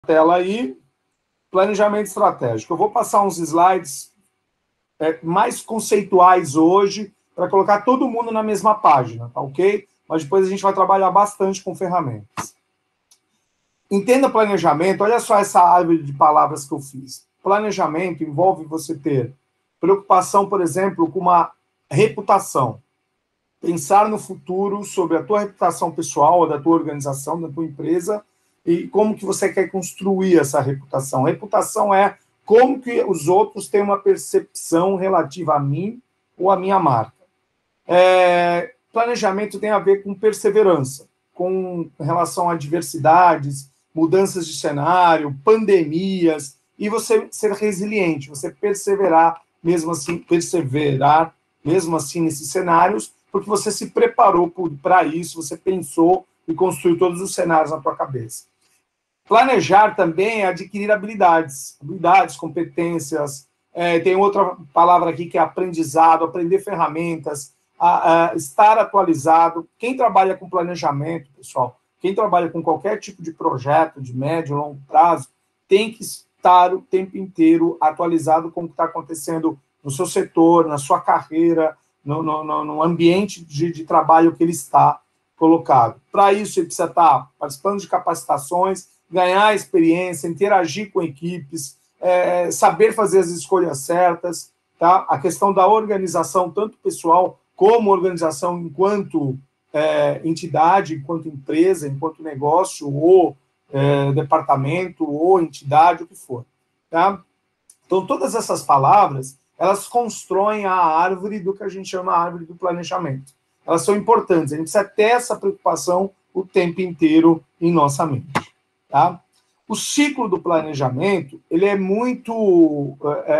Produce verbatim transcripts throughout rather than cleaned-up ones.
tela aí, planejamento estratégico. Eu vou passar uns slides é, mais conceituais hoje, para colocar todo mundo na mesma página, tá ok? Mas depois a gente vai trabalhar bastante com ferramentas. Entenda planejamento, olha só essa árvore de palavras que eu fiz. Planejamento envolve você ter preocupação, por exemplo, com uma reputação. Pensar no futuro sobre a tua reputação pessoal, da tua organização, da tua empresa, e como que você quer construir essa reputação. Reputação é como que os outros têm uma percepção relativa a mim ou a minha marca. É, planejamento tem a ver com perseverança, com relação a adversidades, mudanças de cenário, pandemias, e você ser resiliente, você perseverar, mesmo assim, perseverar, mesmo assim, nesses cenários, porque você se preparou para isso, você pensou e construiu todos os cenários na tua cabeça. Planejar também é adquirir habilidades, habilidades, competências, é, tem outra palavra aqui que é aprendizado, aprender ferramentas, a, a estar atualizado. Quem trabalha com planejamento, pessoal, quem trabalha com qualquer tipo de projeto, de médio, longo prazo, tem que estar o tempo inteiro atualizado com o que está acontecendo no seu setor, na sua carreira, no, no, no ambiente de, de trabalho que ele está colocado. Para isso, ele precisa estar participando de capacitações, ganhar experiência, interagir com equipes, é, saber fazer as escolhas certas, tá? A questão da organização, tanto pessoal como organização enquanto é, entidade, enquanto empresa, enquanto negócio, ou é, departamento, ou entidade, o que for. Tá? Então, todas essas palavras, elas constroem a árvore do que a gente chama a árvore do planejamento. Elas são importantes, a gente precisa ter essa preocupação o tempo inteiro em nossa mente. Tá? O ciclo do planejamento, ele é muito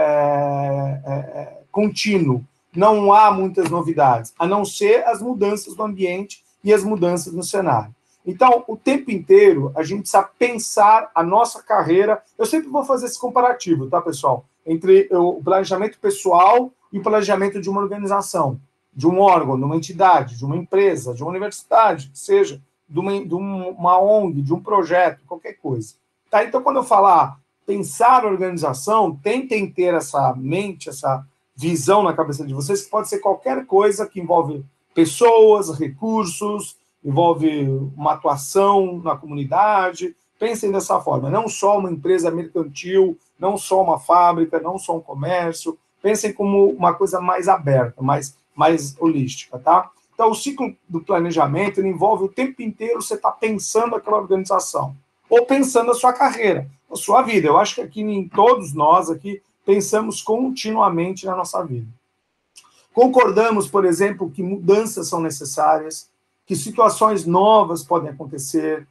é, é, contínuo, não há muitas novidades, a não ser as mudanças do ambiente e as mudanças no cenário. Então, o tempo inteiro, a gente precisa pensar a nossa carreira. Eu sempre vou fazer esse comparativo, tá, pessoal? Entre o planejamento pessoal e o planejamento de uma organização, de um órgão, de uma entidade, de uma empresa, de uma universidade, que seja, de uma, de uma O N G, de um projeto, qualquer coisa. Tá? Então, quando eu falar pensar a organização, tentem ter essa mente, essa visão na cabeça de vocês, que pode ser qualquer coisa que envolve pessoas, recursos, envolve uma atuação na comunidade. Pensem dessa forma, não só uma empresa mercantil, não só uma fábrica, não só um comércio. Pensem como uma coisa mais aberta, mais, mais holística, tá? Então, o ciclo do planejamento ele envolve o tempo inteiro você estar pensando aquela organização, ou pensando a sua carreira, a sua vida. Eu acho que aqui, em todos nós aqui, pensamos continuamente na nossa vida. Concordamos, por exemplo, que mudanças são necessárias, que situações novas podem acontecer,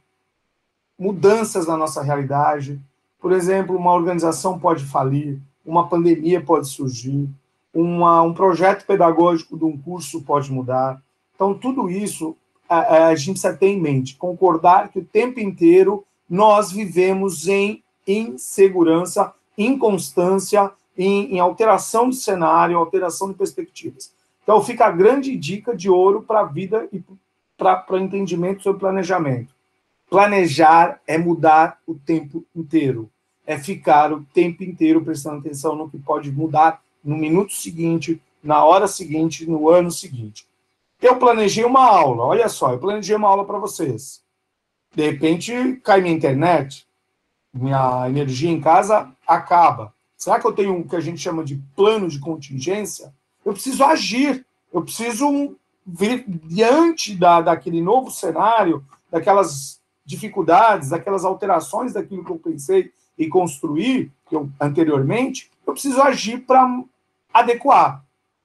mudanças na nossa realidade. Por exemplo, uma organização pode falir, uma pandemia pode surgir, uma, um projeto pedagógico de um curso pode mudar. Então, tudo isso a, a gente precisa ter em mente, concordar que o tempo inteiro nós vivemos em insegurança, inconstância, em, em alteração de cenário, alteração de perspectivas. Então, fica a grande dica de ouro para a vida e para o entendimento sobre planejamento. Planejar é mudar o tempo inteiro. É ficar o tempo inteiro prestando atenção no que pode mudar no minuto seguinte, na hora seguinte, no ano seguinte. Eu planejei uma aula, olha só, eu planejei uma aula para vocês. De repente, cai minha internet, minha energia em casa acaba. Será que eu tenho o que a gente chama de plano de contingência? Eu preciso agir, eu preciso ver diante da, daquele novo cenário, daquelas dificuldades, daquelas alterações daquilo que eu pensei e construir que eu, anteriormente, eu preciso agir para adequar.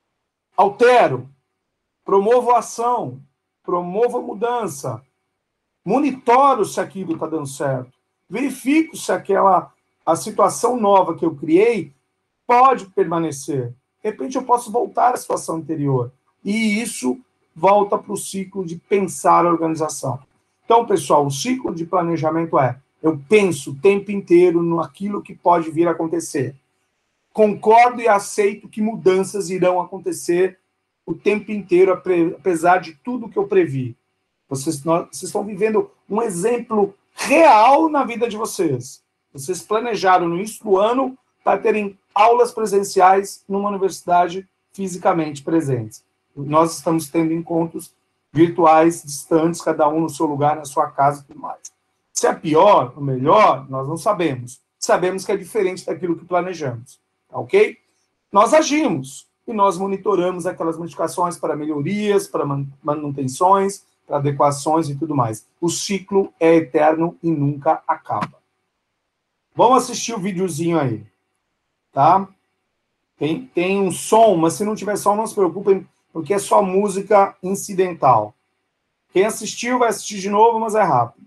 Altero, promovo a ação, promovo a mudança, monitoro se aquilo está dando certo, verifico se aquela a situação nova que eu criei pode permanecer. De repente eu posso voltar à situação anterior. E isso volta para o ciclo de pensar a organização. Então, pessoal, o ciclo de planejamento é: eu penso o tempo inteiro naquilo que pode vir a acontecer. Concordo e aceito que mudanças irão acontecer o tempo inteiro, apesar de tudo que eu previ. Vocês, nós, vocês estão vivendo um exemplo real na vida de vocês. Vocês planejaram no início do ano para terem aulas presenciais numa universidade fisicamente presentes. Nós estamos tendo encontros virtuais, distantes, cada um no seu lugar, na sua casa e tudo mais. Se é pior ou melhor, nós não sabemos. Sabemos que é diferente daquilo que planejamos. Tá ok? Nós agimos e nós monitoramos aquelas modificações para melhorias, para manutenções, para adequações e tudo mais. O ciclo é eterno e nunca acaba. Vamos assistir o videozinho aí. Tá? Tem, tem um som, mas se não tiver som, não se preocupem, porque é só música incidental. Quem assistiu vai assistir de novo, mas é rápido.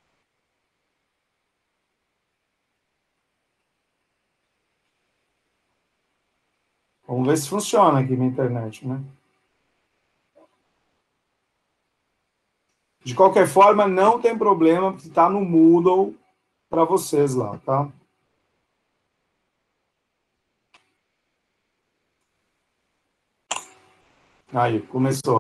Vamos ver se funciona aqui na internet, né? De qualquer forma, não tem problema, porque está no Moodle para vocês lá, tá? Aí, começou.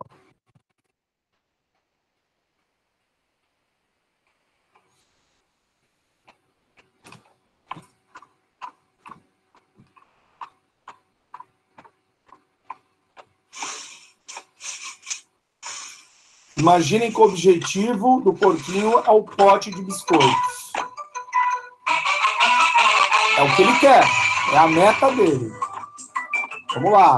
Imaginem que o objetivo do porquinho é o pote de biscoitos. É o que ele quer. É a meta dele. Vamos lá.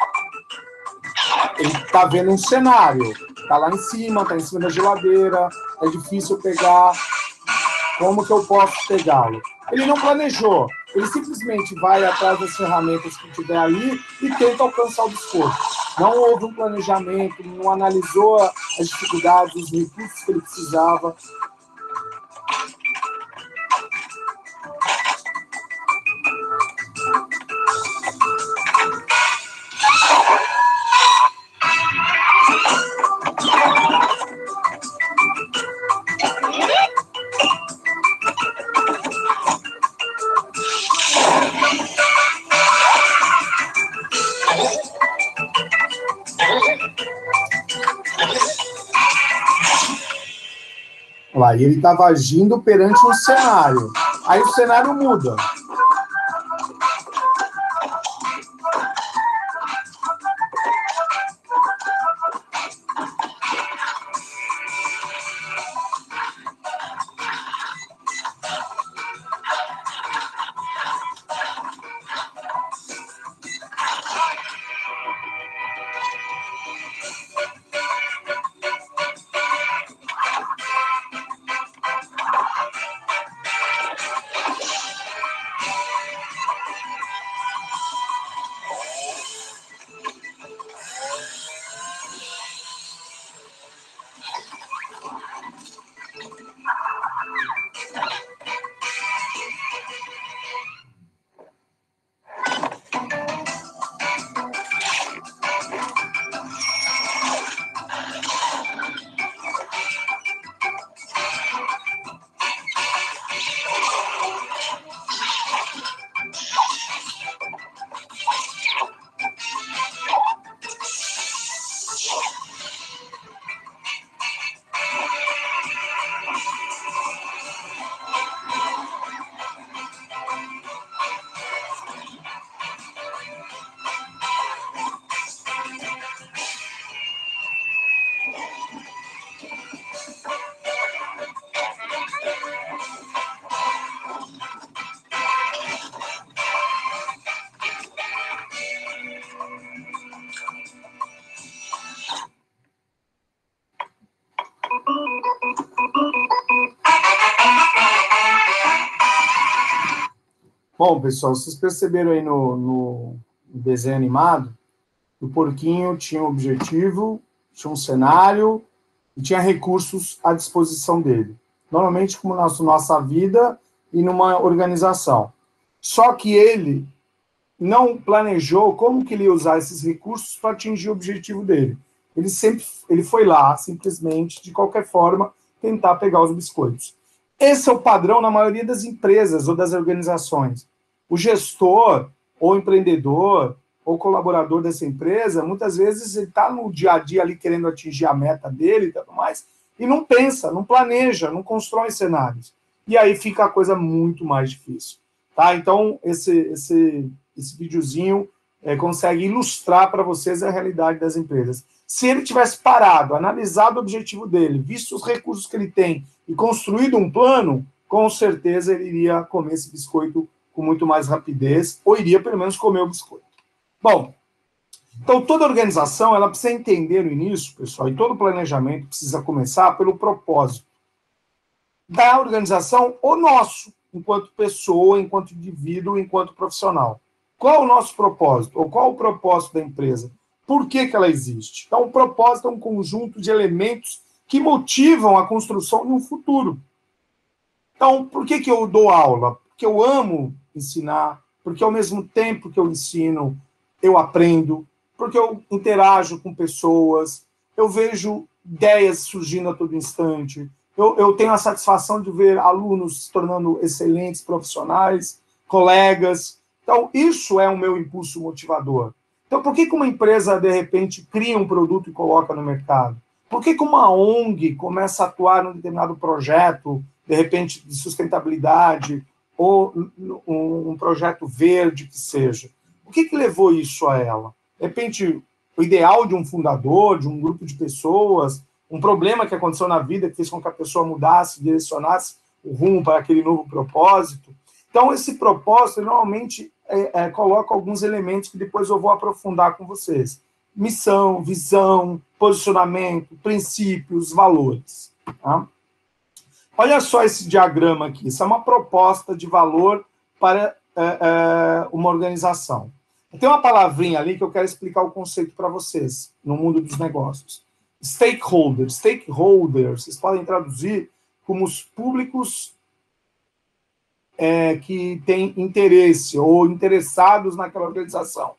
Ele está vendo um cenário. Está lá em cima, está em cima da geladeira. É difícil pegar. Como que eu posso pegá-lo? Ele não planejou. Ele simplesmente vai atrás das ferramentas que tiver ali e tenta alcançar o biscoito. Não houve um planejamento, não analisou as dificuldades, os recursos que ele precisava. Lá, e ele estava agindo perante um cenário. Aí o cenário muda. Bom, pessoal, vocês perceberam aí no, no desenho animado, o porquinho tinha um objetivo, tinha um cenário e tinha recursos à disposição dele. Normalmente, como na nossa vida e numa organização. Só que ele não planejou como que ele ia usar esses recursos para atingir o objetivo dele. Ele sempre ele foi lá, simplesmente, de qualquer forma, tentar pegar os biscoitos. Esse é o padrão na maioria das empresas ou das organizações. O gestor, ou empreendedor, ou colaborador dessa empresa, muitas vezes ele está no dia a dia ali querendo atingir a meta dele e tudo mais, e não pensa, não planeja, não constrói cenários. e aí fica a coisa muito mais difícil. Tá? Então, esse, esse, esse videozinho é, consegue ilustrar para vocês a realidade das empresas. Se ele tivesse parado, analisado o objetivo dele, visto os recursos que ele tem e construído um plano, com certeza ele iria comer esse biscoito com muito mais rapidez, ou iria pelo menos comer o biscoito. Bom, então toda organização ela precisa entender no início, pessoal, e todo planejamento precisa começar pelo propósito da organização, ou nosso, enquanto pessoa, enquanto indivíduo, enquanto profissional. Qual é o nosso propósito? Ou qual é o propósito da empresa? Por que que ela existe? Então, o propósito é um conjunto de elementos que motivam a construção de um futuro. Então, por que que eu dou aula? Porque eu amo ensinar, porque ao mesmo tempo que eu ensino, eu aprendo, porque eu interajo com pessoas, eu vejo ideias surgindo a todo instante, eu, eu tenho a satisfação de ver alunos se tornando excelentes profissionais, colegas. Então, isso é o meu impulso motivador. Então, por que que uma empresa, de repente, cria um produto e coloca no mercado? Por que que uma O N G começa a atuar num determinado projeto, de repente, de sustentabilidade, ou um projeto verde que seja? O que que levou isso a ela? De repente, o ideal de um fundador, de um grupo de pessoas, um problema que aconteceu na vida que fez com que a pessoa mudasse, direcionasse o rumo para aquele novo propósito. Então, esse propósito, normalmente, é, é, coloca alguns elementos que depois eu vou aprofundar com vocês. Missão, visão, posicionamento, princípios, valores. Tá? Olha só esse diagrama aqui. Isso é uma proposta de valor para é, é, uma organização. Tem uma palavrinha ali que eu quero explicar o conceito para vocês, no mundo dos negócios. Stakeholders. Stakeholders, vocês podem traduzir como os públicos é, que têm interesse ou interessados naquela organização.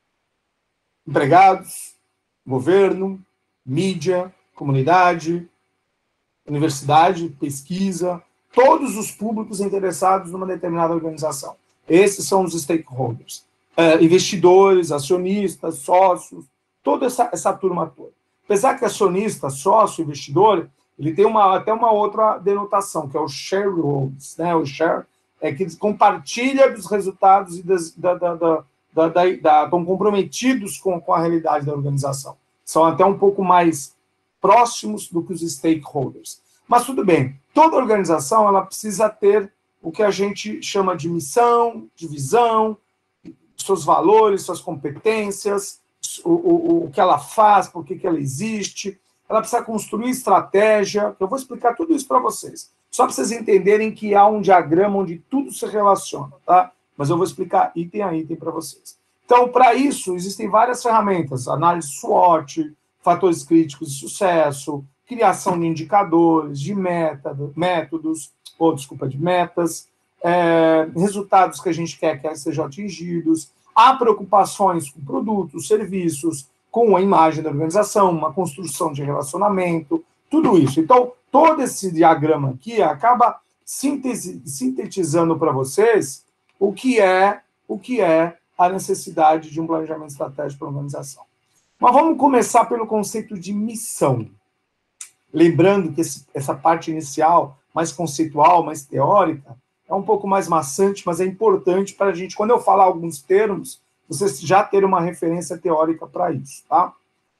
Empregados, governo, mídia, comunidade, universidade, pesquisa, todos os públicos interessados numa determinada organização. Esses são os stakeholders. É, investidores, acionistas, sócios, toda essa, essa turma toda. Apesar que acionista, sócio, investidor, ele tem uma, até uma outra denotação, que é o shareholders, né? O share é que compartilha dos resultados e das, da, da, da, da, da, da, estão comprometidos com, com a realidade da organização. São até um pouco mais próximos do que os stakeholders. Mas tudo bem, toda organização ela precisa ter o que a gente chama de missão, de visão, seus valores, suas competências, o, o, o que ela faz, por que que ela existe. Ela precisa construir estratégia. Eu vou explicar tudo isso para vocês. Só para vocês entenderem que há um diagrama onde tudo se relaciona, tá? Mas eu vou explicar item a item para vocês. Então, para isso, existem várias ferramentas. Análise SWOT, fatores críticos de sucesso, criação de indicadores, de método, métodos, ou, desculpa, de metas, é, resultados que a gente quer que sejam atingidos. Há preocupações com produtos, serviços, com a imagem da organização, uma construção de relacionamento, tudo isso. Então, todo esse diagrama aqui acaba sintesi, sintetizando para vocês o que é, o que é a necessidade de um planejamento estratégico para a organização. Mas vamos começar pelo conceito de missão. Lembrando que esse, essa parte inicial, mais conceitual, mais teórica, é um pouco mais maçante, mas é importante para a gente, quando eu falar alguns termos, vocês já terem uma referência teórica para isso, tá?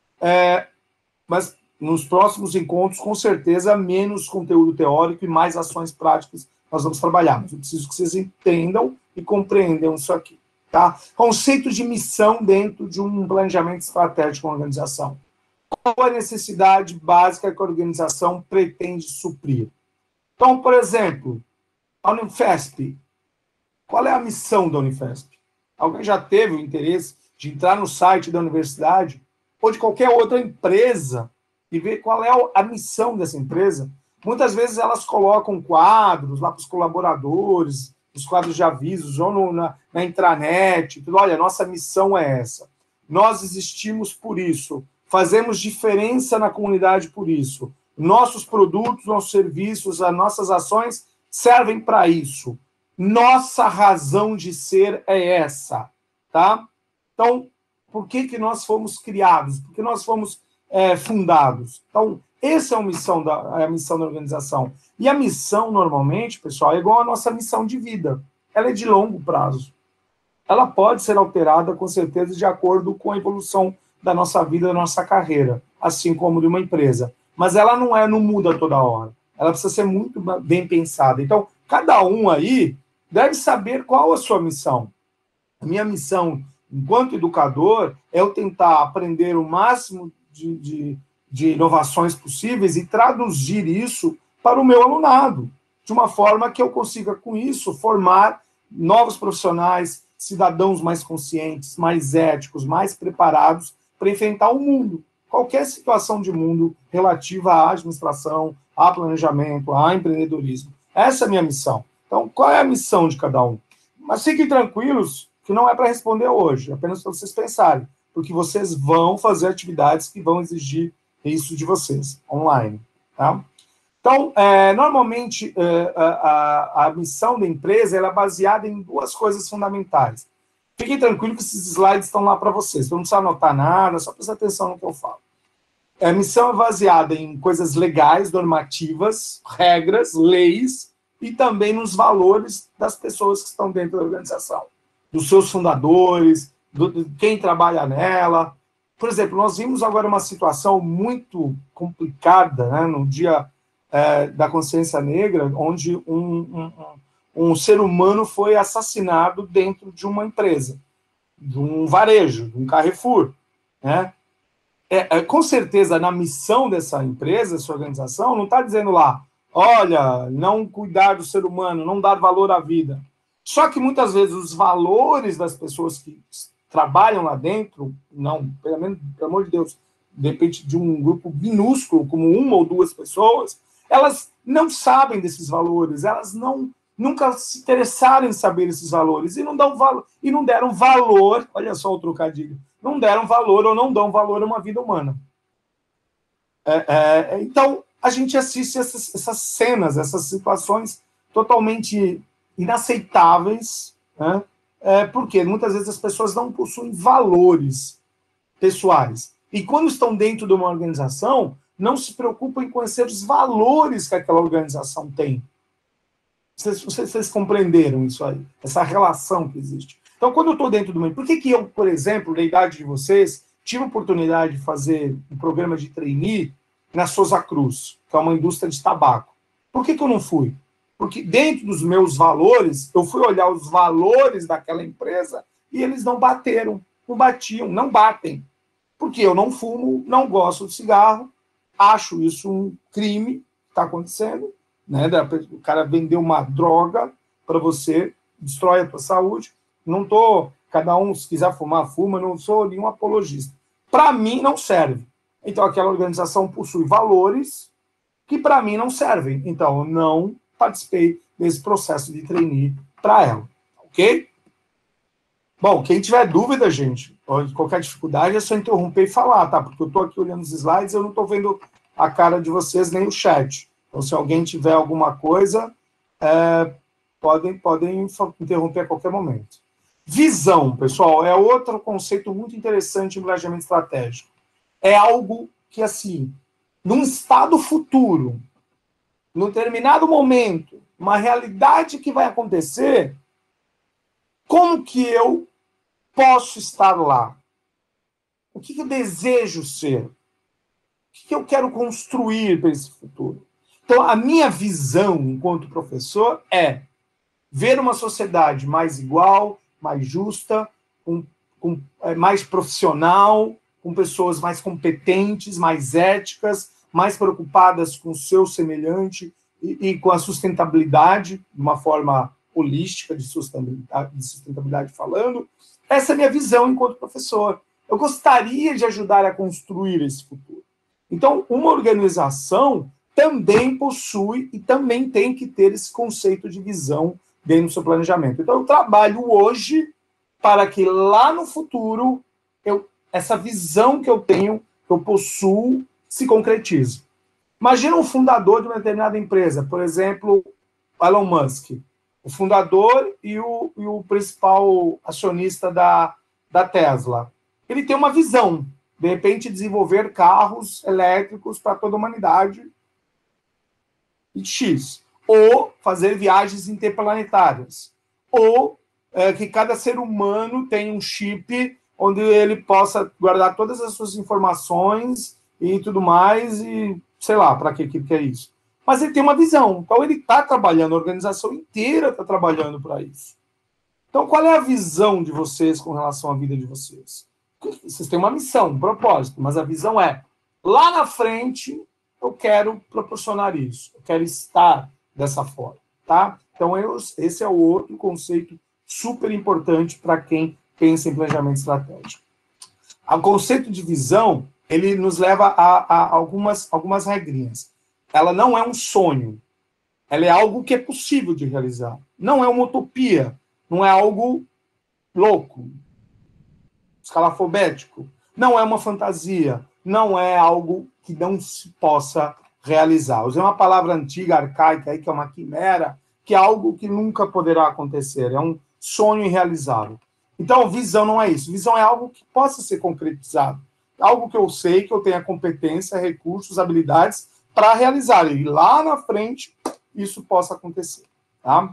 É, mas nos próximos encontros, com certeza, menos conteúdo teórico e mais ações práticas nós vamos trabalhar. Mas eu preciso que vocês entendam e compreendam isso aqui, tá? Conceito de missão dentro de um planejamento estratégico da organização. Qual a necessidade básica que a organização pretende suprir? Então, por exemplo, a Unifesp. Qual é a missão da Unifesp? Alguém já teve o interesse de entrar no site da universidade ou de qualquer outra empresa e ver qual é a missão dessa empresa? Muitas vezes elas colocam quadros lá para os colaboradores, os quadros de avisos, ou no, na, na intranet, tudo. Olha, nossa missão é essa. Nós existimos por isso. Fazemos diferença na comunidade por isso. Nossos produtos, nossos serviços, as nossas ações servem para isso. Nossa razão de ser é essa, tá? Então, por que que nós fomos criados? Por que nós fomos é, fundados. Então, essa é a missão, da, é a missão da organização. E a missão, normalmente, pessoal, é igual à nossa missão de vida. Ela é de longo prazo. Ela pode ser alterada, com certeza, de acordo com a evolução da nossa vida, da nossa carreira, assim como de uma empresa. Mas ela não é, não muda toda hora. Ela precisa ser muito bem pensada. Então, cada um aí deve saber qual a sua missão. A minha missão, enquanto educador, é eu tentar aprender o máximo de, de, de inovações possíveis e traduzir isso para o meu alunado, de uma forma que eu consiga, com isso, formar novos profissionais, cidadãos mais conscientes, mais éticos, mais preparados para enfrentar o mundo. Qualquer situação de mundo relativa à administração, a planejamento, a empreendedorismo. Essa é a minha missão. Então, qual é a missão de cada um? Mas fiquem tranquilos que não é para responder hoje, apenas para vocês pensarem, porque vocês vão fazer atividades que vão exigir isso de vocês, online. Tá? Então, é, normalmente, é, a, a, a missão da empresa ela é baseada em duas coisas fundamentais. Fiquem tranquilos que esses slides estão lá para vocês, não precisa anotar nada, só prestar atenção no que eu falo. A missão é baseada em coisas legais, normativas, regras, leis, e também nos valores das pessoas que estão dentro da organização, dos seus fundadores, do, de quem trabalha nela. Por exemplo, nós vimos agora uma situação muito complicada, né, no dia é, da consciência negra, onde um, um, um ser humano foi assassinado dentro de uma empresa, de um varejo, de um Carrefour, né? É, é, com certeza, na missão dessa empresa, dessa organização, não está dizendo lá, olha, não cuidar do ser humano, não dar valor à vida. Só que, muitas vezes, os valores das pessoas que trabalham lá dentro, não, pelo menos, pelo amor de Deus, de repente, de um grupo minúsculo, como uma ou duas pessoas, elas não sabem desses valores, elas não nunca se interessaram em saber esses valores, e não, dão valor, e não deram valor, olha só o trocadilho, não deram valor ou não dão valor a uma vida humana. É, é, então, a gente assiste essas, essas cenas, essas situações totalmente inaceitáveis, né? É, porque muitas vezes as pessoas não possuem valores pessoais. E quando estão dentro de uma organização, não se preocupam em conhecer os valores que aquela organização tem. Vocês, vocês, vocês compreenderam isso aí? Essa relação que existe. Então, quando eu estou dentro de uma... Por que que eu, por exemplo, na idade de vocês, tive a oportunidade de fazer um programa de trainee na Souza Cruz, que é uma indústria de tabaco? Por que que eu não fui? Porque dentro dos meus valores, eu fui olhar os valores daquela empresa e eles não bateram, não batiam, não batem. Porque eu não fumo, não gosto de cigarro, acho isso um crime que está acontecendo, né? O cara vendeu uma droga para você, destrói a tua saúde. Não estou, cada um, se quiser fumar, fuma, não sou nenhum apologista. Para mim, não serve. Então, aquela organização possui valores que, para mim, não servem. Então, eu não participei desse processo de trainee para ela. Ok? Bom, quem tiver dúvida, gente, ou qualquer dificuldade, é só interromper e falar, tá? Porque eu estou aqui olhando os slides e eu não estou vendo a cara de vocês nem o chat. Então, se alguém tiver alguma coisa, é, podem, podem interromper a qualquer momento. Visão, pessoal, é outro conceito muito interessante em planejamento estratégico. É algo que, assim, num estado futuro, num determinado momento, uma realidade que vai acontecer, como que eu posso estar lá? O que, que eu desejo ser? O que, que eu quero construir para esse futuro? Então, a minha visão, enquanto professor, é ver uma sociedade mais igual, mais justa, com, com, é, mais profissional, com pessoas mais competentes, mais éticas, mais preocupadas com o seu semelhante e, e com a sustentabilidade, de uma forma holística de sustentabilidade, de sustentabilidade falando. Essa é a minha visão enquanto professor. Eu gostaria de ajudar a construir esse futuro. Então, uma organização também possui e também tem que ter esse conceito de visão dentro do seu planejamento. Então, eu trabalho hoje para que lá no futuro eu, essa visão que eu tenho, que eu possuo, se concretize. Imagina um fundador de uma determinada empresa, por exemplo, Elon Musk, o fundador e o, e o principal acionista da, da Tesla. Ele tem uma visão. de repente, desenvolver carros elétricos para toda a humanidade e X. Ou fazer viagens interplanetárias. Ou é, que cada ser humano tenha um chip onde ele possa guardar todas as suas informações e tudo mais, e sei lá, para que, que é isso. Mas ele tem uma visão. Então, ele está trabalhando, a organização inteira está trabalhando para isso. Então, qual é a visão de vocês com relação à vida de vocês? Vocês têm uma missão, um propósito, mas a visão é, lá na frente, eu quero proporcionar isso, eu quero estar dessa forma, tá? Então, eu, esse é o outro conceito super importante para quem pensa em planejamento estratégico. O conceito de visão, ele nos leva a, a algumas, algumas regrinhas. Ela não é um sonho, ela é algo que é possível de realizar. Não é uma utopia, não é algo louco, escalafobético, não é uma fantasia, não é algo que não se possa realizar. Usei uma palavra antiga, arcaica, aí, que é uma quimera, que é algo que nunca poderá acontecer, é um sonho irrealizável. Então, visão não é isso. Visão é algo que possa ser concretizado. Algo que eu sei, que eu tenha competência, recursos, habilidades para realizar. E lá na frente, isso possa acontecer. Tá?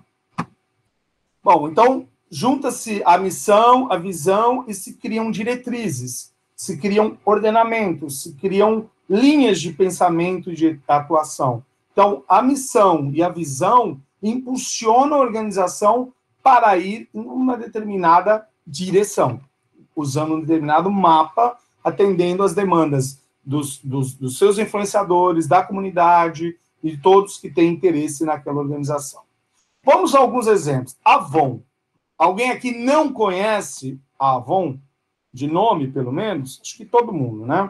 Bom, então, junta-se a missão, a visão, e se criam diretrizes, se criam ordenamentos, se criam linhas de pensamento e de atuação. Então, a missão e a visão impulsionam a organização para ir em uma determinada direção, usando um determinado mapa, atendendo às demandas dos, dos, dos seus influenciadores, da comunidade e de todos que têm interesse naquela organização. Vamos a alguns exemplos. Avon. Alguém aqui não conhece a Avon? De nome, pelo menos? Acho que todo mundo, né?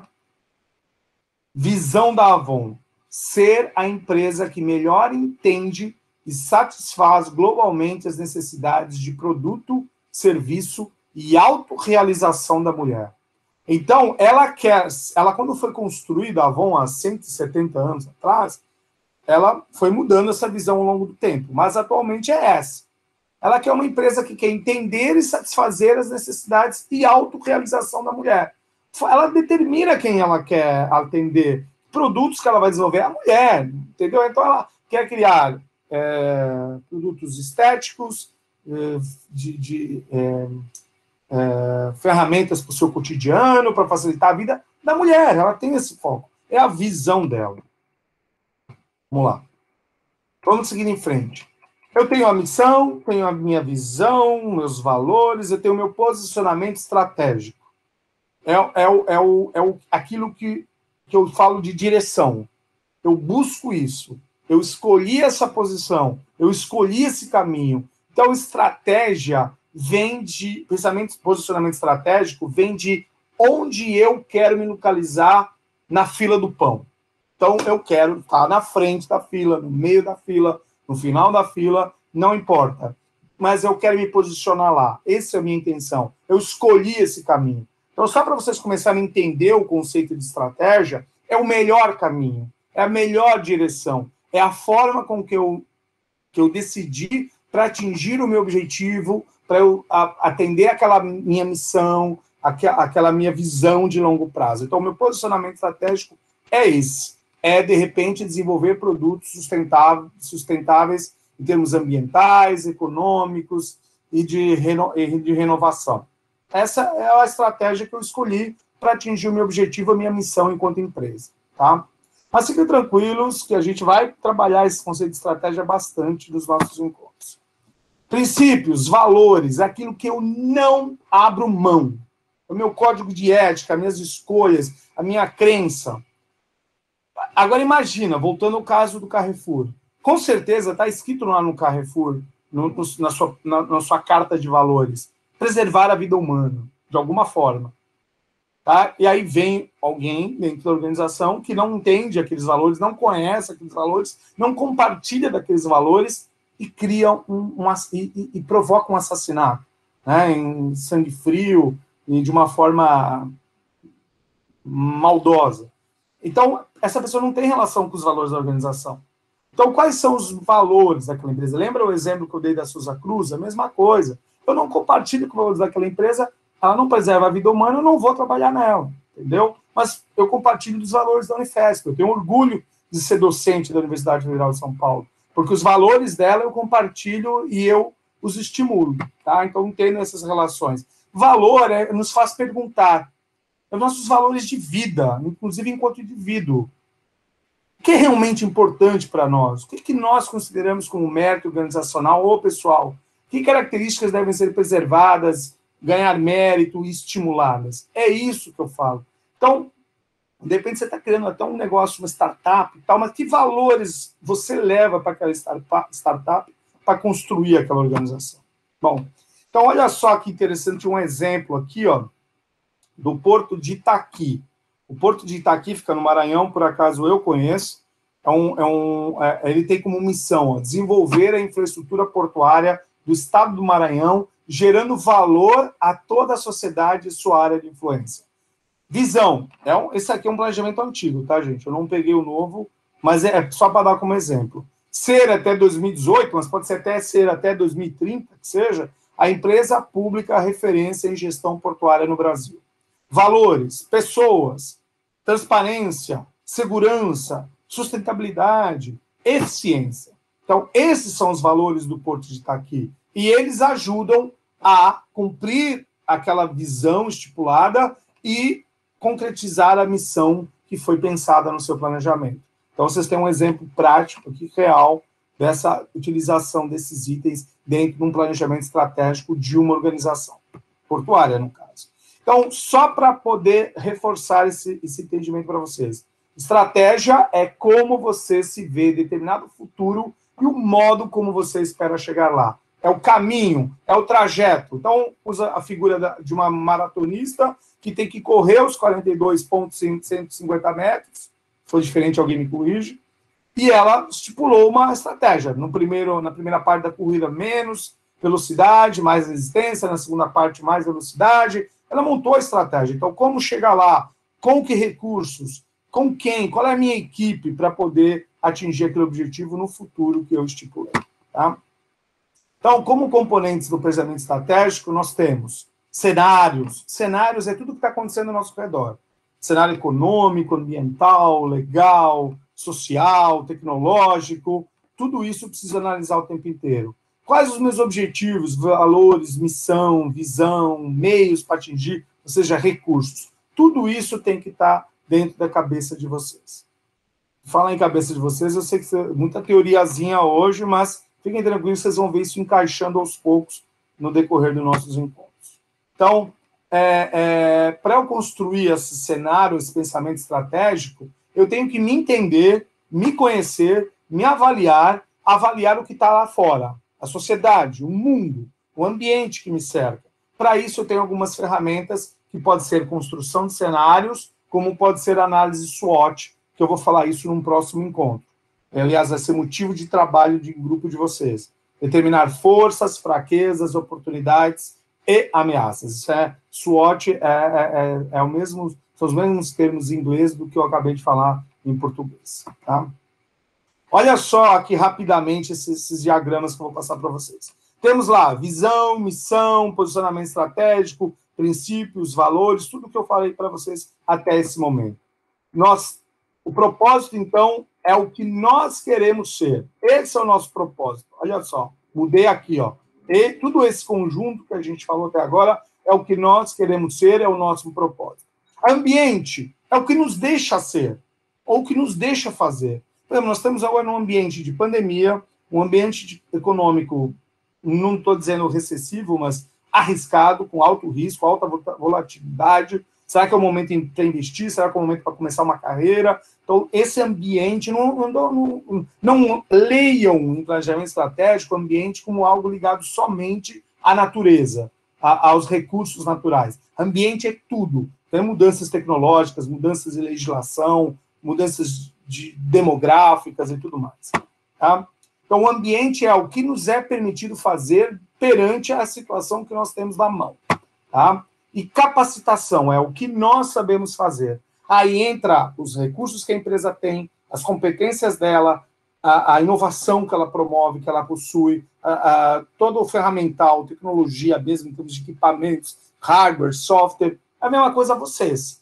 Visão da Avon. Ser a empresa que melhor entende e satisfaz globalmente as necessidades de produto, serviço e autorrealização da mulher. Então, ela quer... Ela, quando foi construída a Avon há cento e setenta anos atrás, ela foi mudando essa visão ao longo do tempo, mas atualmente é essa. Ela quer uma empresa que quer entender e satisfazer as necessidades e autorrealização da mulher. Ela determina quem ela quer atender, produtos que ela vai desenvolver, a mulher, entendeu? Então, ela quer criar é, produtos estéticos, é, de, de é, é, ferramentas para o seu cotidiano, para facilitar a vida da mulher. Ela tem esse foco. É a visão dela. Vamos lá. Vamos seguir em frente. Eu tenho a missão, tenho a minha visão, meus valores, eu tenho o meu posicionamento estratégico. É, é, o, é, o, é o, aquilo que, que eu falo de direção. Eu busco isso. Eu escolhi essa posição. Eu escolhi esse caminho. Então, estratégia vem de... Pensamento, posicionamento estratégico vem de onde eu quero me localizar na fila do pão. Então, eu quero estar na frente da fila, no meio da fila, no final da fila, não importa. Mas eu quero me posicionar lá. Essa é a minha intenção. Eu escolhi esse caminho. Então, só para vocês começarem a entender o conceito de estratégia, é o melhor caminho, é a melhor direção, é a forma com que eu, que eu decidi para atingir o meu objetivo, para eu a, atender aquela minha missão, aqua, aquela minha visão de longo prazo. Então, o meu posicionamento estratégico é esse. É, de repente, desenvolver produtos sustentáveis, sustentáveis em termos ambientais, econômicos e de, reno, de renovação. Essa é a estratégia que eu escolhi para atingir o meu objetivo, a minha missão enquanto empresa. Tá? Mas fiquem tranquilos que a gente vai trabalhar esse conceito de estratégia bastante nos nossos encontros. Princípios, valores, aquilo que eu não abro mão. O meu código de ética, as minhas escolhas, a minha crença. Agora imagina, voltando ao caso do Carrefour. Com certeza está escrito lá no Carrefour, no, no, na, sua, na, na sua carta de valores, preservar a vida humana, de alguma forma. Tá? E aí vem alguém dentro da organização que não entende aqueles valores, não conhece aqueles valores, não compartilha daqueles valores e cria um, um, e, e, e provoca um assassinato, né, em sangue frio e de uma forma maldosa. Então, essa pessoa não tem relação com os valores da organização. Então, quais são os valores daquela empresa? Lembra o exemplo que eu dei da Souza Cruz? A mesma coisa. Eu não compartilho com os valores daquela empresa, ela não preserva a vida humana, eu não vou trabalhar nela. entendeu? Mas eu compartilho dos valores da Unifesp, eu tenho orgulho de ser docente da Universidade Federal de São Paulo, porque os valores dela eu compartilho e eu os estimulo, tá? Então, entendo essas relações. Valor é, nos faz perguntar, os nossos valores de vida, inclusive enquanto indivíduo. O que é realmente importante para nós? O que, que nós consideramos como mérito organizacional ou pessoal? Que características devem ser preservadas, ganhar mérito e estimuladas? É isso que eu falo. Então, de repente você está criando até um negócio, uma startup e tal, mas que valores você leva para aquela startup para construir aquela organização? Bom, então olha só que interessante um exemplo aqui, ó, do Porto de Itaqui. O Porto de Itaqui fica no Maranhão, por acaso eu conheço. É um, é um, é, ele tem como missão ó, desenvolver a infraestrutura portuária do estado do Maranhão, gerando valor a toda a sociedade e sua área de influência. Visão. É um, esse aqui é um planejamento antigo, tá, gente? Eu não peguei o novo, mas é só para dar como exemplo. Ser até dois mil e dezoito, mas pode ser até ser até dois mil e trinta, que seja, a empresa pública referência em gestão portuária no Brasil. Valores, pessoas, transparência, segurança, sustentabilidade, eficiência. Então, esses são os valores do Porto de Itaqui. E eles ajudam a cumprir aquela visão estipulada e concretizar a missão que foi pensada no seu planejamento. Então, vocês têm um exemplo prático aqui, real, dessa utilização desses itens dentro de um planejamento estratégico de uma organização portuária, no caso. Então, só para poder reforçar esse, esse entendimento para vocês. Estratégia é como você se vê em determinado futuro e o modo como você espera chegar lá. É o caminho, é o trajeto. Então, usa a figura de uma maratonista que tem que correr os quarenta e dois vírgula cento e cinquenta metros, se for diferente, alguém me corrige, e ela estipulou uma estratégia. No primeiro, na primeira parte da corrida, menos velocidade, mais resistência, na segunda parte, mais velocidade. Ela montou a estratégia. Então, como chegar lá? Com que recursos? Com quem? Qual é a minha equipe para poder atingir aquele objetivo no futuro que eu estipulei? Tá? Então, como componentes do planejamento estratégico, nós temos cenários. Cenários é tudo que está acontecendo ao nosso redor. Cenário econômico, ambiental, legal, social, tecnológico. Tudo isso precisa analisar o tempo inteiro. Quais os meus objetivos, valores, missão, visão, meios para atingir, ou seja, recursos. Tudo isso tem que estar dentro da cabeça de vocês. Falar em cabeça de vocês, eu sei que é muita teoriazinha hoje, mas fiquem tranquilos, vocês vão ver isso encaixando aos poucos no decorrer dos nossos encontros. Então, é, é, para eu construir esse cenário, esse pensamento estratégico, eu tenho que me entender, me conhecer, me avaliar, avaliar o que está lá fora. A sociedade, o mundo, o ambiente que me cerca. Para isso, eu tenho algumas ferramentas que pode ser construção de cenários, como pode ser análise SWOT, que eu vou falar isso num próximo encontro. Aliás, vai ser motivo de trabalho de grupo de vocês. Determinar forças, fraquezas, oportunidades e ameaças. Isso é, SWOT é, é, é o mesmo, são os mesmos termos em inglês do que eu acabei de falar em português. Tá? Olha só aqui rapidamente esses, esses diagramas que eu vou passar para vocês. Temos lá visão, missão, posicionamento estratégico, princípios, valores, tudo que eu falei para vocês até esse momento. Nós, o propósito, então, é o que nós queremos ser. Esse é o nosso propósito. Olha só, mudei aqui, ó. E tudo esse conjunto que a gente falou até agora é o que nós queremos ser, é o nosso propósito. Ambiente é o que nos deixa ser, ou o que nos deixa fazer. Por exemplo, nós estamos agora num ambiente de pandemia, um ambiente de, econômico, não estou dizendo recessivo, mas arriscado, com alto risco, alta volatilidade. Será que é o momento para investir? Será que é o momento para começar uma carreira? Então, esse ambiente, não, não, não, não leiam em planejamento estratégico o ambiente como algo ligado somente à natureza, a, aos recursos naturais. Ambiente é tudo. Tem mudanças tecnológicas, mudanças de legislação, mudanças de demográficas e tudo mais. Tá? Então, o ambiente é o que nos é permitido fazer perante a situação que nós temos na mão. Tá? E capacitação é o que nós sabemos fazer. Aí entra os recursos que a empresa tem, as competências dela, a, a inovação que ela promove, que ela possui, a, a, todo o ferramental, tecnologia mesmo, em termos de equipamentos, hardware, software. É a mesma coisa a vocês.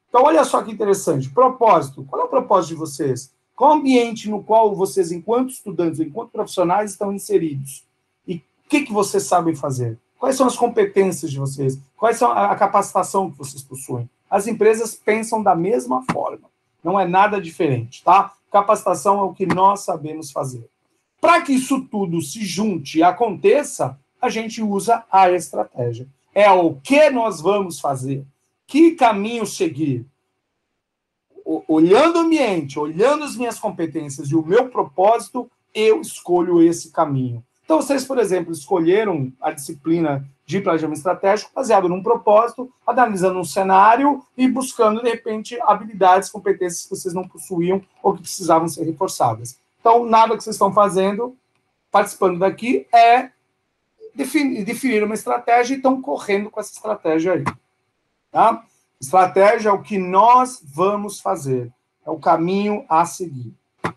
Então, olha só que interessante. Propósito. Qual é o propósito de vocês? Qual o ambiente no qual vocês, enquanto estudantes, enquanto profissionais, estão inseridos? E o que, que vocês sabem fazer? Quais são as competências de vocês? Quais são a capacitação que vocês possuem? As empresas pensam da mesma forma. Não é nada diferente, tá? Capacitação é o que nós sabemos fazer. Para que isso tudo se junte e aconteça, a gente usa a estratégia. É o que nós vamos fazer. Que caminho seguir? Olhando o ambiente, olhando as minhas competências e o meu propósito, eu escolho esse caminho. Então, vocês, por exemplo, escolheram a disciplina de planejamento estratégico baseado num propósito, analisando um cenário e buscando, de repente, habilidades, competências que vocês não possuíam ou que precisavam ser reforçadas. Então, nada que vocês estão fazendo, participando daqui, é definir, definir uma estratégia e estão correndo com essa estratégia aí. Tá? Estratégia é o que nós vamos fazer, é o caminho a seguir.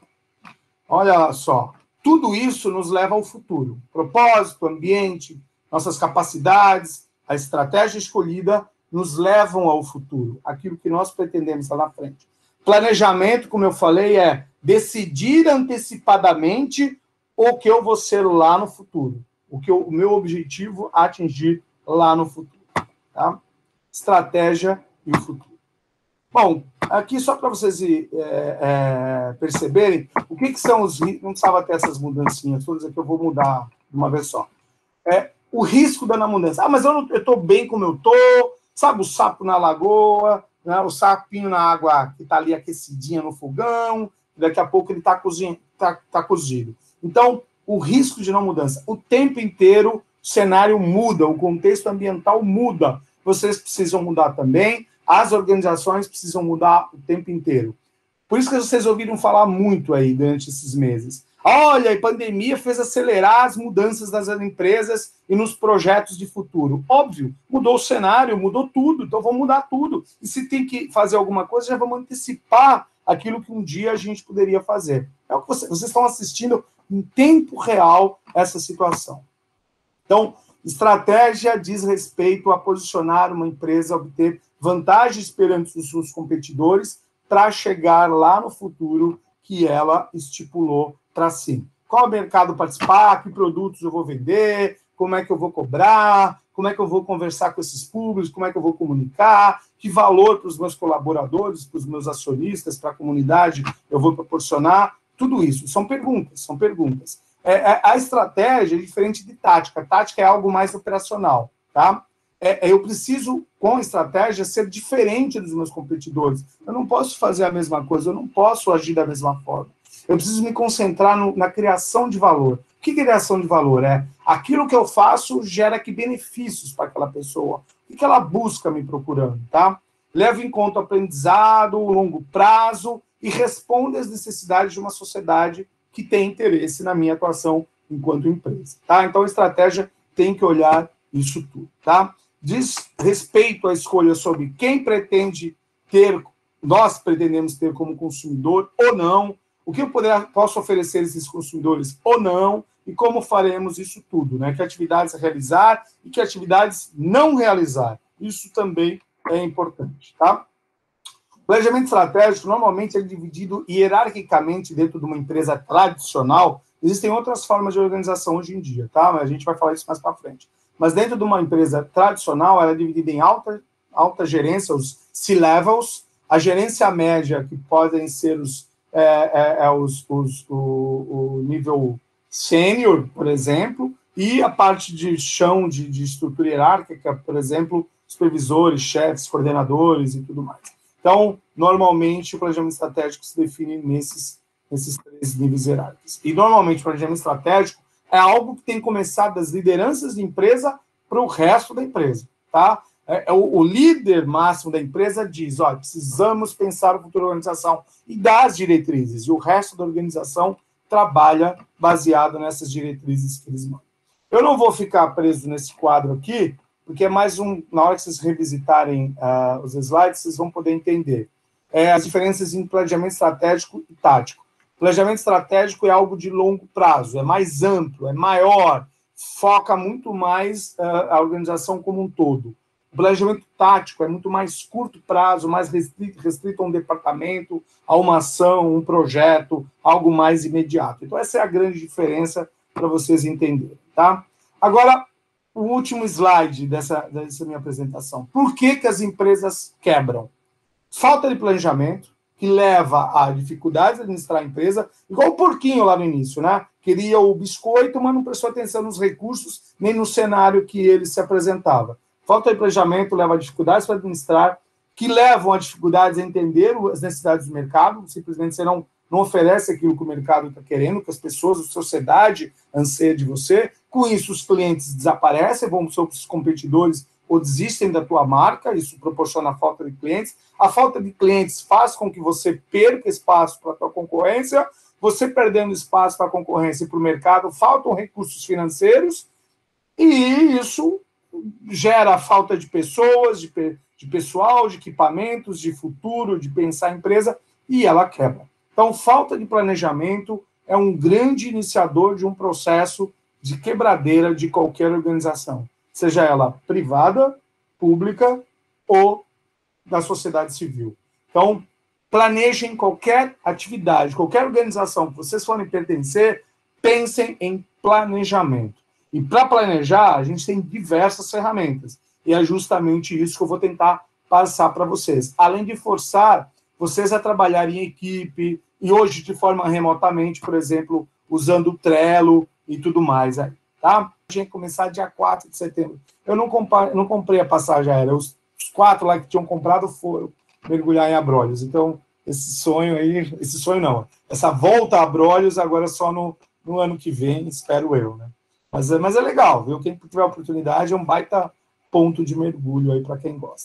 Olha só, tudo isso nos leva ao futuro. Propósito, ambiente, nossas capacidades, a estratégia escolhida nos levam ao futuro, aquilo que nós pretendemos lá na frente. Planejamento, como eu falei, é decidir antecipadamente o que eu vou ser lá no futuro, o que eu, o meu objetivo é atingir lá no futuro. Tá? Estratégia e o futuro. Bom, aqui só para vocês é, é, perceberem o que, que são os... Não precisava ter essas mudancinhas, todas aqui eu vou mudar de uma vez só. É, o risco da não mudança. Ah, mas eu estou bem como eu estou, sabe, o sapo na lagoa, né, o sapinho na água que está ali aquecidinha no fogão, daqui a pouco ele está tá, tá cozido. Então, o risco de não mudança. O tempo inteiro o cenário muda, o contexto ambiental muda. Vocês precisam mudar também, as organizações precisam mudar o tempo inteiro. Por isso que vocês ouviram falar muito aí durante esses meses. Olha, a pandemia fez acelerar as mudanças das empresas e nos projetos de futuro. Óbvio, mudou o cenário, mudou tudo, então vamos mudar tudo. E se tem que fazer alguma coisa, já vamos antecipar aquilo que um dia a gente poderia fazer. É o que vocês, vocês estão assistindo em tempo real essa situação. Então, estratégia diz respeito a posicionar uma empresa, obter vantagens perante os seus competidores para chegar lá no futuro que ela estipulou para si. Qual mercado participar, que produtos eu vou vender, como é que eu vou cobrar, como é que eu vou conversar com esses públicos, como é que eu vou comunicar, que valor para os meus colaboradores, para os meus acionistas, para a comunidade eu vou proporcionar, tudo isso. São perguntas, são perguntas. É, é, a estratégia é diferente de tática. Tática é algo mais operacional, tá? É, é, eu preciso, com a estratégia, ser diferente dos meus competidores. Eu não posso fazer a mesma coisa, eu não posso agir da mesma forma. Eu preciso me concentrar no, na criação de valor. O que é criação de valor? É aquilo que eu faço gera que benefícios para aquela pessoa. O que ela busca me procurando, tá? Levo em conta o aprendizado, o longo prazo e responde às necessidades de uma sociedade que tem interesse na minha atuação enquanto empresa, tá? Então, a estratégia tem que olhar isso tudo, tá? Diz respeito à escolha sobre quem pretende ter, nós pretendemos ter como consumidor ou não, o que eu poder, posso oferecer a esses consumidores ou não, e como faremos isso tudo, né? Que atividades realizar e que atividades não realizar. Isso também é importante, tá? O planejamento estratégico, normalmente, é dividido hierarquicamente dentro de uma empresa tradicional. Existem outras formas de organização hoje em dia, tá? A gente vai falar isso mais para frente. Mas dentro de uma empresa tradicional, ela é dividida em alta, alta gerência, os C-levels, a gerência média, que podem ser os, é, é, é os, os, o, o nível sênior, por exemplo, e a parte de chão de, de estrutura hierárquica, por exemplo, supervisores, chefes, coordenadores e tudo mais. Então, normalmente, o planejamento estratégico se define nesses, nesses três níveis hierárquicos. E, normalmente, o planejamento estratégico é algo que tem que começar das lideranças de empresa para o resto da empresa, tá? É, é o, o líder máximo da empresa diz, olha, precisamos pensar no futuro da organização e dar as diretrizes, e o resto da organização trabalha baseado nessas diretrizes que eles mandam. Eu não vou ficar preso nesse quadro aqui, porque é mais um, na hora que vocês revisitarem uh, os slides, vocês vão poder entender é, as diferenças em planejamento estratégico e tático. Planejamento estratégico é algo de longo prazo, é mais amplo, é maior, foca muito mais uh, a organização como um todo. O planejamento tático é muito mais curto prazo, mais restrito, restrito a um departamento, a uma ação, um projeto, algo mais imediato. Então, essa é a grande diferença para vocês entenderem, tá? Agora, o último slide dessa, dessa minha apresentação. Por que que as empresas quebram? Falta de planejamento, que leva a dificuldades de administrar a empresa, igual o porquinho lá no início, né? Queria o biscoito, mas não prestou atenção nos recursos, nem no cenário que ele se apresentava. Falta de planejamento leva a dificuldades para administrar, que levam a dificuldades a entender as necessidades do mercado, simplesmente você não, não oferece aquilo que o mercado está querendo, que as pessoas, a sociedade anseia de você. Com isso, os clientes desaparecem, vão ser os competidores ou desistem da tua marca, isso proporciona a falta de clientes. A falta de clientes faz com que você perca espaço para a tua concorrência, você perdendo espaço para a concorrência e para o mercado, faltam recursos financeiros, e isso gera falta de pessoas, de, de pessoal, de equipamentos, de futuro, de pensar a empresa, e ela quebra. Então, falta de planejamento é um grande iniciador de um processo de quebradeira de qualquer organização, seja ela privada, pública ou da sociedade civil. Então, planejem qualquer atividade, qualquer organização que vocês forem pertencer, pensem em planejamento. E para planejar, a gente tem diversas ferramentas. E é justamente isso que eu vou tentar passar para vocês. Além de forçar vocês a trabalhar em equipe, e hoje de forma remotamente, por exemplo, usando o Trello e tudo mais. Aí, tá? A gente começar dia quatro de setembro. Eu não, não comprei a passagem aérea. Os, os quatro lá que tinham comprado foram mergulhar em Abrolhos. Então, esse sonho aí, esse sonho não, essa volta a Abrolhos agora só no, no ano que vem, espero eu, né? Mas, mas é legal, viu? Quem tiver oportunidade é um baita ponto de mergulho aí para quem gosta.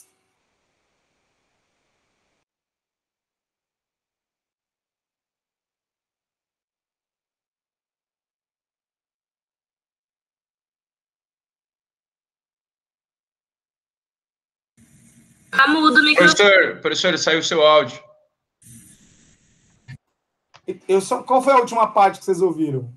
Tá mudo o microfone. Professor, professor, saiu o seu áudio. Eu só, qual foi a última parte que vocês ouviram?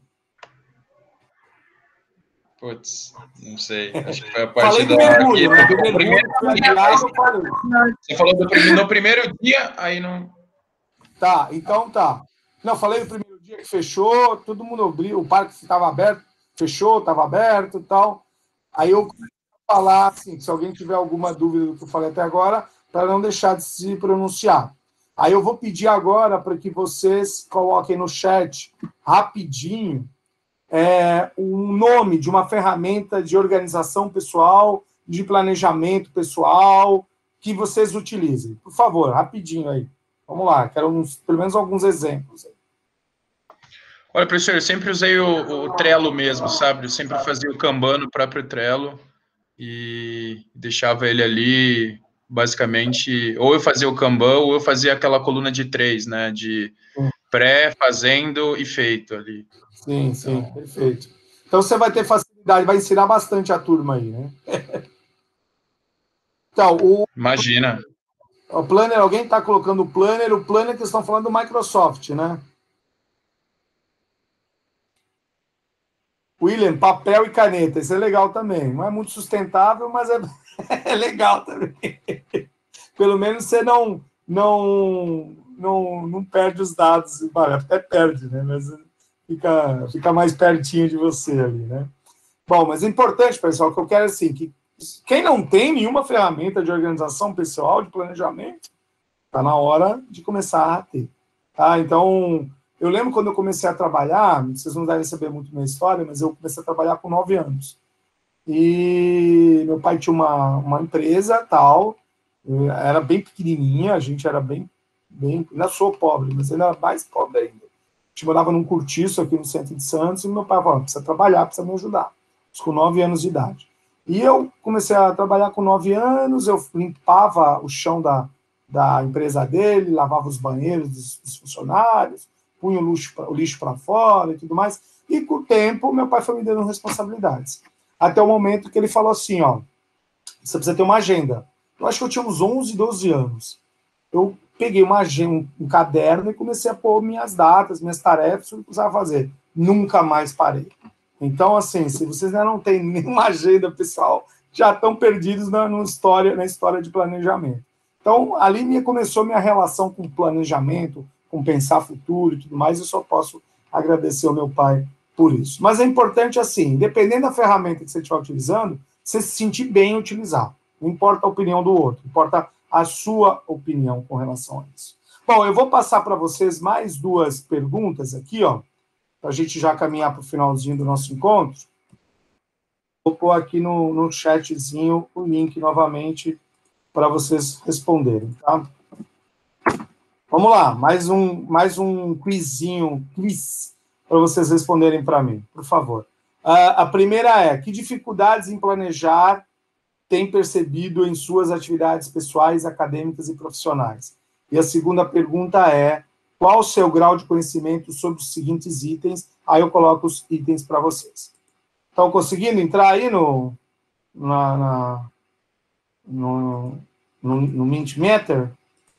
Putz, não sei. Acho que foi a parte falei do da... mergulho, né? Do do mergulho, primeiro dia, eu falei. Você falou do primeiro, no primeiro dia, aí não... Tá, então tá. Não, falei do primeiro dia que fechou, todo mundo abriu, o parque estava aberto, fechou, estava aberto e tal. Aí eu comecei a falar, assim, se alguém tiver alguma dúvida do que eu falei até agora, para não deixar de se pronunciar. Aí eu vou pedir agora para que vocês coloquem no chat, rapidinho, é, um nome de uma ferramenta de organização pessoal, de planejamento pessoal, que vocês utilizem. Por favor, rapidinho aí. Vamos lá, quero uns, pelo menos alguns exemplos. Olha, professor, eu sempre usei o, o Trello mesmo, sabe? Eu sempre fazia o Kanban no próprio Trello e deixava ele ali, basicamente, ou eu fazia o Kanban, ou eu fazia aquela coluna de três, né? De pré, fazendo e feito ali. Sim, sim, então... perfeito. Então você vai ter facilidade, vai ensinar bastante a turma aí, né? Então, o... Imagina. O Planner, alguém está colocando o Planner, o Planner que estão falando do Microsoft, né? William, papel e caneta, isso é legal também. Não é muito sustentável, mas é, é legal também. Pelo menos você não, não, não, não perde os dados. Até perde, né? Mas fica, fica mais pertinho de você ali, né? Bom, mas é importante, pessoal, que eu quero assim, que quem não tem nenhuma ferramenta de organização pessoal, de planejamento, está na hora de começar a ter. Tá? Então, eu lembro quando eu comecei a trabalhar, vocês não devem saber muito minha história, mas eu comecei a trabalhar com nove anos. E meu pai tinha uma, uma empresa, tal, era bem pequenininha, a gente era bem, bem, ainda sou pobre, mas ainda mais pobre ainda. A gente morava num cortiço aqui no centro de Santos, e meu pai falou, precisa trabalhar, precisa me ajudar. Com nove anos de idade. E eu comecei a trabalhar com nove anos, eu limpava o chão da, da empresa dele, lavava os banheiros dos, dos funcionários, punha o lixo, o lixo para fora e tudo mais. E com o tempo, meu pai foi me dando responsabilidades. Até o momento que ele falou assim, ó, você precisa ter uma agenda. Eu acho que eu tinha uns onze, doze anos. Eu peguei uma agenda, um caderno e comecei a pôr minhas datas, minhas tarefas, o que eu precisava fazer. Nunca mais parei. Então, assim, se vocês ainda não têm nenhuma agenda pessoal, já estão perdidos na, no história, na história de planejamento. Então, ali me começou minha relação com planejamento, com pensar futuro e tudo mais, eu só posso agradecer ao meu pai por isso. Mas é importante, assim, dependendo da ferramenta que você estiver utilizando, você se sentir bem em utilizar. Não importa a opinião do outro, importa a sua opinião com relação a isso. Bom, eu vou passar para vocês mais duas perguntas aqui, ó, para a gente já caminhar para o finalzinho do nosso encontro. Vou pôr aqui no, no chatzinho o link novamente para vocês responderem, tá? Vamos lá, mais um, mais um quizinho, quiz, para vocês responderem para mim, por favor. Uh, a primeira é, que dificuldades em planejar tem percebido em suas atividades pessoais, acadêmicas e profissionais? E a segunda pergunta é, qual o seu grau de conhecimento sobre os seguintes itens? Aí eu coloco os itens para vocês. Estão conseguindo entrar aí no, na, na, no, no, no Mentimeter?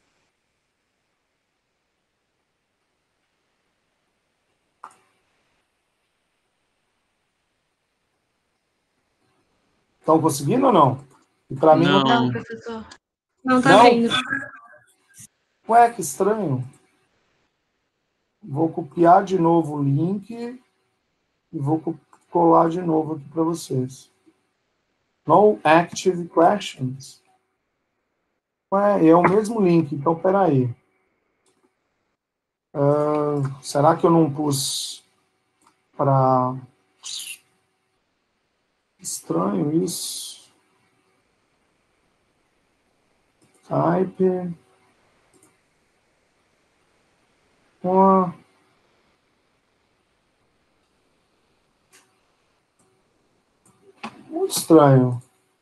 Estão conseguindo ou não? E para mim não, não, professor. Não está vendo. Ué, que estranho. Vou copiar de novo o link e vou colar de novo aqui para vocês. No active questions. Ué, é o mesmo link, então peraí. Uh, será que eu não pus para... Estranho isso. Type. Uma... Muito estranho.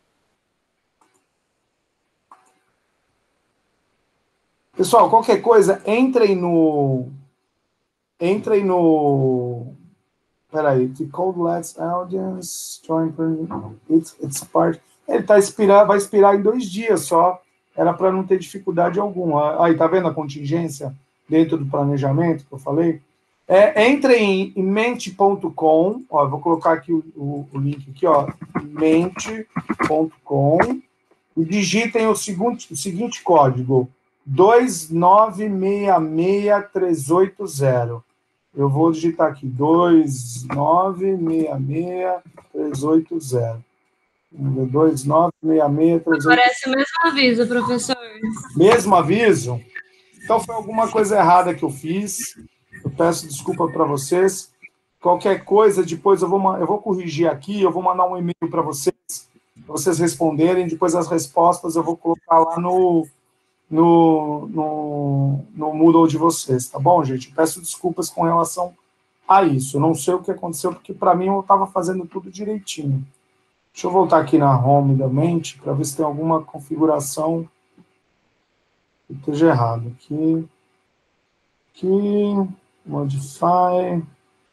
Pessoal, qualquer coisa, entrem no... Entrem no... Peraí, the code lets audience join... It's, it's part... Ele tá expirar, vai expirar em dois dias só. Era para não ter dificuldade alguma. Aí, tá vendo a contingência dentro do planejamento que eu falei? É, entrem em mente ponto com, ó, vou colocar aqui o, o, o link aqui, ó, mente ponto com, e digitem o seguinte, o seguinte código, dois nove seis seis três oito zero. Eu vou digitar aqui, dois nove seis seis três oito zero. dois nove seis seis três oito zero. Parece o mesmo aviso, professor. Mesmo aviso? Então foi alguma coisa errada que eu fiz. Eu peço desculpa para vocês. Qualquer coisa, depois eu vou, eu vou corrigir aqui, eu vou mandar um e-mail para vocês, para vocês responderem. Depois as respostas eu vou colocar lá no, no, no, no Moodle de vocês, tá bom, gente? Eu peço desculpas com relação a isso. Eu não sei o que aconteceu, porque para mim eu estava fazendo tudo direitinho. Deixa eu voltar aqui na home da mente, para ver se tem alguma configuração que esteja errado. Aqui, aqui, modify.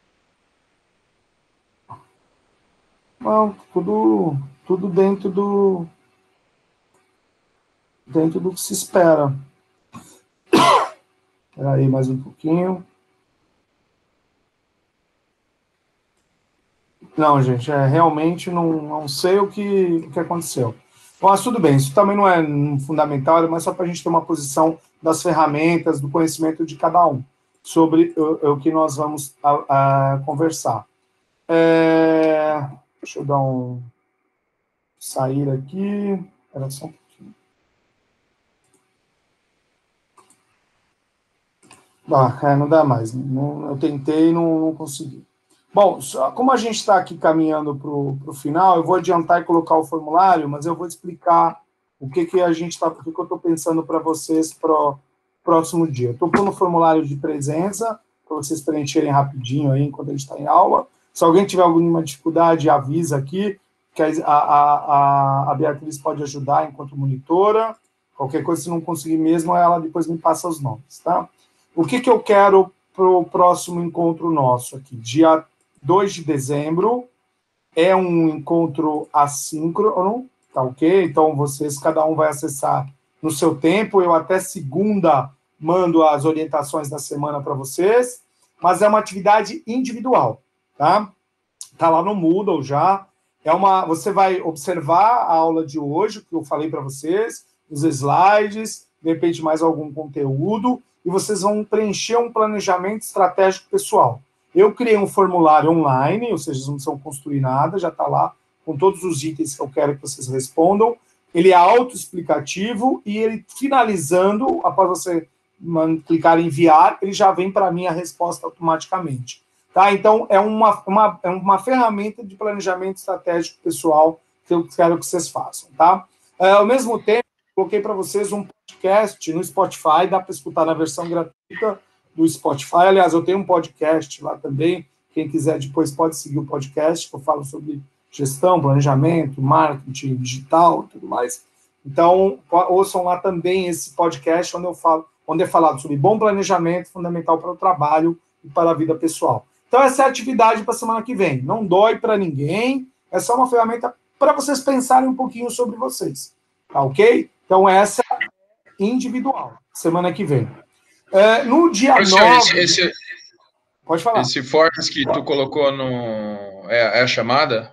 Não, tudo, tudo dentro do, dentro do que se espera. Espera aí mais um pouquinho. Não, gente, é, realmente não, não sei o que, o que aconteceu. Mas tudo bem, isso também não é fundamental, mas só para a gente ter uma posição das ferramentas, do conhecimento de cada um, sobre o, o que nós vamos a, a conversar. É, deixa eu dar um... sair aqui... Espera só um pouquinho. Ah, é, não dá mais. Não, eu tentei e não, não consegui. Bom, como a gente está aqui caminhando para o final, eu vou adiantar e colocar o formulário, mas eu vou explicar o que, que a gente está, o que, que eu estou pensando para vocês para o próximo dia. Estou pondo o formulário de presença, para vocês preencherem rapidinho aí enquanto a gente está em aula. Se alguém tiver alguma dificuldade, avisa aqui, que a, a, a, a Beatriz pode ajudar enquanto monitora. Qualquer coisa, se não conseguir mesmo, ela depois me passa os nomes, tá? O que, que eu quero para o próximo encontro nosso aqui? Dia dois de dezembro, é um encontro assíncrono, tá ok? Então, vocês, cada um vai acessar no seu tempo, eu até segunda mando as orientações da semana para vocês, mas é uma atividade individual, tá? Tá lá no Moodle já, É uma, você vai observar a aula de hoje, que eu falei para vocês, os slides, de repente mais algum conteúdo, e vocês vão preencher um planejamento estratégico pessoal. Eu criei um formulário online, ou seja, vocês não precisam construir nada, já está lá com todos os itens que eu quero que vocês respondam. Ele é autoexplicativo e ele, finalizando, após você clicar em enviar, ele já vem para mim a resposta automaticamente. Tá? Então, é uma, uma, é uma ferramenta de planejamento estratégico pessoal que eu quero que vocês façam. Tá? É, ao mesmo tempo, coloquei para vocês um podcast no Spotify, dá para escutar na versão gratuita do Spotify. Aliás, eu tenho um podcast lá também, quem quiser depois pode seguir o podcast, que eu falo sobre gestão, planejamento, marketing digital e tudo mais. Então, ouçam lá também esse podcast, onde eu falo, onde é falado sobre bom planejamento, fundamental para o trabalho e para a vida pessoal. Então, essa é a atividade para a semana que vem. Não dói para ninguém, é só uma ferramenta para vocês pensarem um pouquinho sobre vocês. Tá ok? Então, essa é individual, semana que vem. É, no dia Professor, nove... Esse, esse, pode falar. Esse Forms que tu colocou no... É, é a chamada?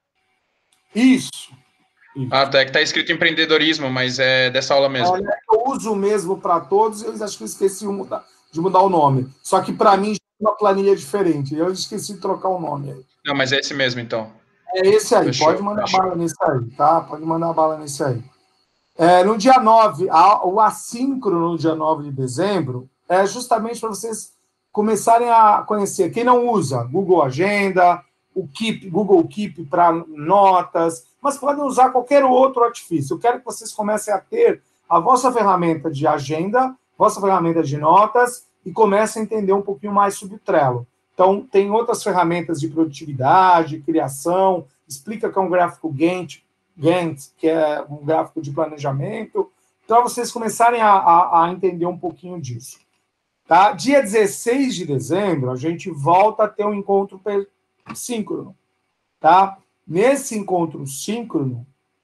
Isso. Isso. Ah, tá, é que tá escrito empreendedorismo, mas é dessa aula mesmo. Olha, eu uso mesmo para todos, eu acho que eu esqueci de mudar, de mudar o nome. Só que para mim já é uma planilha diferente. Eu esqueci de trocar o nome aí. Não, mas é esse mesmo, então. É esse aí, Fechou, pode mandar fechou. bala nesse aí, tá? Pode mandar bala nesse aí. É, no dia nove, a, o assíncrono no dia nove de dezembro é justamente para vocês começarem a conhecer. Quem não usa Google Agenda, o Keep, Google Keep para notas, mas podem usar qualquer outro artifício. Eu quero que vocês comecem a ter a vossa ferramenta de agenda, vossa ferramenta de notas e comecem a entender um pouquinho mais sobre o Trello. Então, tem outras ferramentas de produtividade, criação, explica que é um gráfico Gantt, Gantt, que é um gráfico de planejamento, para vocês começarem a, a, a entender um pouquinho disso. Tá? Dia dezesseis de dezembro, a gente volta a ter um encontro síncrono. Tá? Nesse encontro síncrono,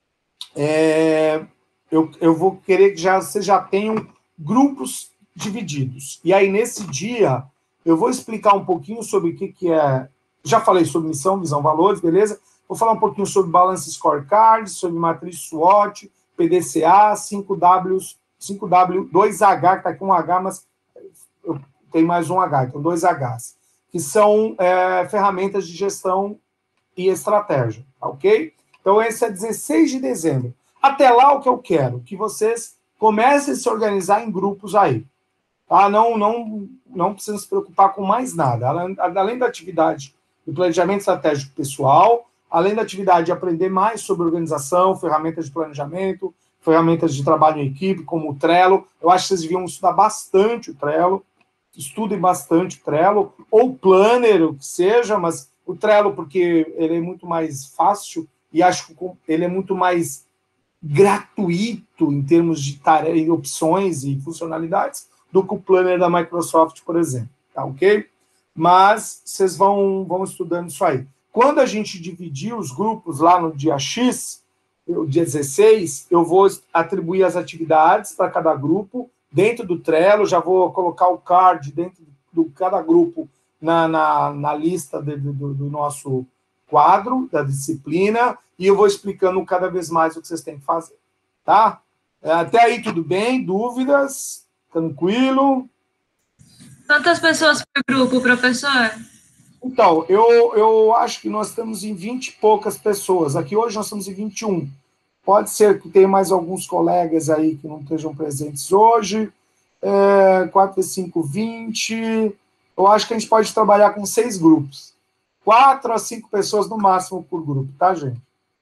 é, eu, eu vou querer que já, vocês já tenham grupos divididos. E aí, nesse dia, eu vou explicar um pouquinho sobre o que, que é... Já falei sobre missão, visão, valores, beleza? Vou falar um pouquinho sobre Balance Scorecard, sobre matriz SWOT, P D C A, cinco W, cinco W, dois H, que está aqui um H, mas tem mais um H, então dois Hs, que são é, ferramentas de gestão e estratégia, tá ok? Então, esse é dezesseis de dezembro. Até lá, o que eu quero? Que vocês comecem a se organizar em grupos aí. Tá? Não, não, não precisam se preocupar com mais nada. Além, além da atividade do planejamento estratégico pessoal, além da atividade de aprender mais sobre organização, ferramentas de planejamento, ferramentas de trabalho em equipe, como o Trello. Eu acho que vocês deviam estudar bastante o Trello. Estudem bastante o Trello, ou Planner, o que seja, mas o Trello, porque ele é muito mais fácil e acho que ele é muito mais gratuito em termos de tarefas, opções e funcionalidades do que o Planner da Microsoft, por exemplo. Tá ok? Mas vocês vão, vão estudando isso aí. Quando a gente dividir os grupos lá no dia X, o dia dezesseis, eu vou atribuir as atividades para cada grupo dentro do Trello, já vou colocar o card dentro de cada grupo na, na, na lista de, do, do nosso quadro, da disciplina, e eu vou explicando cada vez mais o que vocês têm que fazer. Tá? Até aí tudo bem? Dúvidas? Tranquilo? Quantas pessoas por grupo, professor? Então, eu, eu acho que nós estamos em vinte e poucas pessoas. Aqui hoje nós estamos em vinte e um. Pode ser que tenha mais alguns colegas aí que não estejam presentes hoje. É, quatro vezes cinco, vinte. Eu acho que a gente pode trabalhar com seis grupos. Quatro a cinco pessoas no máximo por grupo, tá, gente?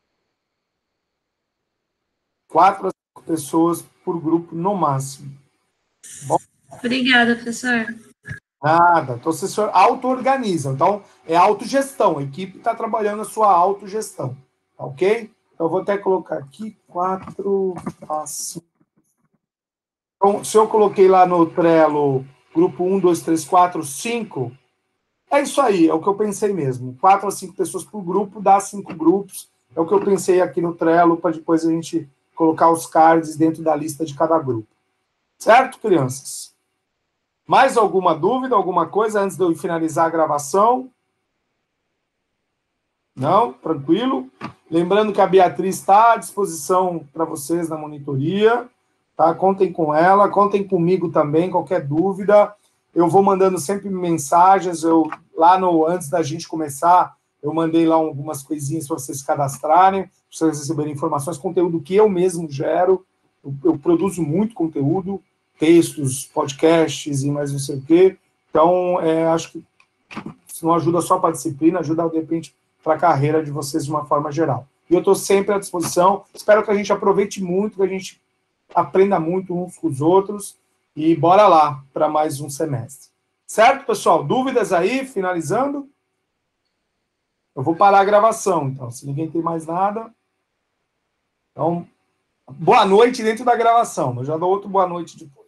Quatro a cinco pessoas por grupo no máximo. Bom? Obrigada, professor. Nada. Então, você auto-organiza. Então, é autogestão. A equipe está trabalhando a sua autogestão. Tá ok? Então, eu vou até colocar aqui quatro a cinco. Então, se eu coloquei lá no Trello grupo um, dois, três, quatro, cinco, é isso aí, é o que eu pensei mesmo. quatro a cinco pessoas por grupo, dá cinco grupos. É o que eu pensei aqui no Trello, para depois a gente colocar os cards dentro da lista de cada grupo. Certo, crianças? Mais alguma dúvida, alguma coisa antes de eu finalizar a gravação? Não? Tranquilo? Lembrando que a Beatriz está à disposição para vocês na monitoria, tá? Contem com ela, contem comigo também, qualquer dúvida. Eu vou mandando sempre mensagens, eu, lá no, antes da gente começar, eu mandei lá algumas coisinhas para vocês se cadastrarem, para vocês receberem informações, conteúdo que eu mesmo gero, eu, eu produzo muito conteúdo, textos, podcasts e mais não sei o quê. Então, é, acho que isso não ajuda só para a disciplina, ajuda, de repente, para a carreira de vocês de uma forma geral. E eu estou sempre à disposição, espero que a gente aproveite muito, que a gente aprenda muito uns com os outros, e bora lá para mais um semestre. Certo, pessoal? Dúvidas aí, finalizando? Eu vou parar a gravação, então, se ninguém tem mais nada. Então, boa noite dentro da gravação, eu já dou outro boa noite depois.